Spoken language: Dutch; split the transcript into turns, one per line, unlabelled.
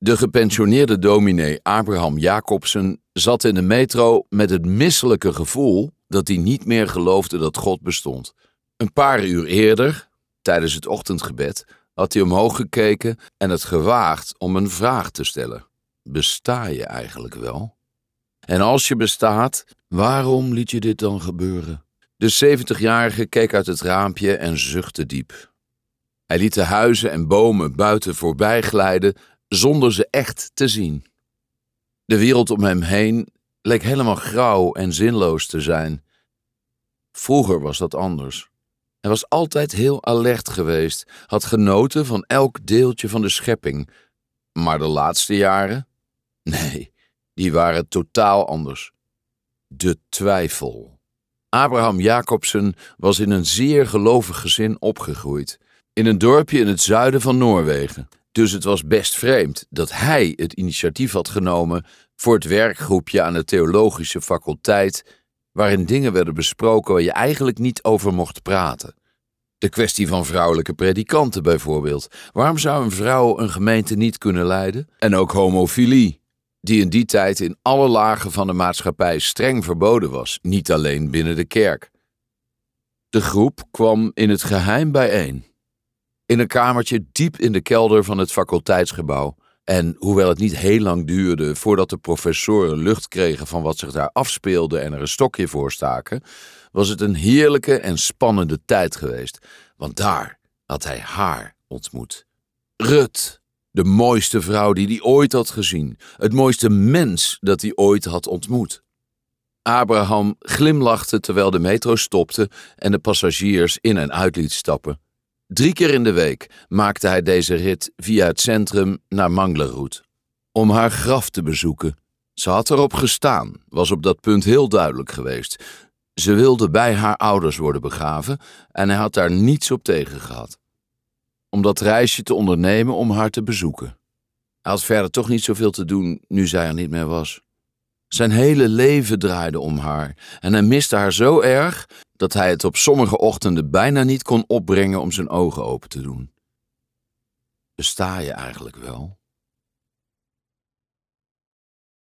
De gepensioneerde dominee Abraham Jacobsen zat in de metro met het misselijke gevoel dat hij niet meer geloofde dat God bestond. Een paar uur eerder, tijdens het ochtendgebed, had hij omhoog gekeken en het gewaagd om een vraag te stellen. Besta je eigenlijk wel? En als je bestaat, waarom liet je dit dan gebeuren? De 70-jarige keek uit het raampje en zuchtte diep. Hij liet de huizen en bomen buiten voorbij glijden zonder ze echt te zien. De wereld om hem heen leek helemaal grauw en zinloos te zijn. Vroeger was dat anders. Hij was altijd heel alert geweest, had genoten van elk deeltje van de schepping. Maar de laatste jaren? Nee, die waren totaal anders. De twijfel. Abraham Jacobsen was in een zeer gelovig gezin opgegroeid, in een dorpje in het zuiden van Noorwegen. Dus het was best vreemd dat hij het initiatief had genomen voor het werkgroepje aan de theologische faculteit, waarin dingen werden besproken waar je eigenlijk niet over mocht praten. De kwestie van vrouwelijke predikanten bijvoorbeeld. Waarom zou een vrouw een gemeente niet kunnen leiden? En ook homofilie, die in die tijd in alle lagen van de maatschappij streng verboden was, niet alleen binnen de kerk. De groep kwam in het geheim bijeen. In een kamertje diep in de kelder van het faculteitsgebouw. En hoewel het niet heel lang duurde voordat de professoren lucht kregen van wat zich daar afspeelde en er een stokje voor staken, was het een heerlijke en spannende tijd geweest. Want daar had hij haar ontmoet. Rut, de mooiste vrouw die hij ooit had gezien. Het mooiste mens dat hij ooit had ontmoet. Abraham glimlachte terwijl de metro stopte en de passagiers in en uit liet stappen. 3 keer in de week maakte hij deze rit via het centrum naar Manglerud, om haar graf te bezoeken. Ze had erop gestaan, was op dat punt heel duidelijk geweest. Ze wilde bij haar ouders worden begraven en hij had daar niets op tegen gehad. Om dat reisje te ondernemen om haar te bezoeken. Hij had verder toch niet zoveel te doen nu zij er niet meer was. Zijn hele leven draaide om haar en hij miste haar zo erg dat hij het op sommige ochtenden bijna niet kon opbrengen om zijn ogen open te doen. Besta je eigenlijk wel?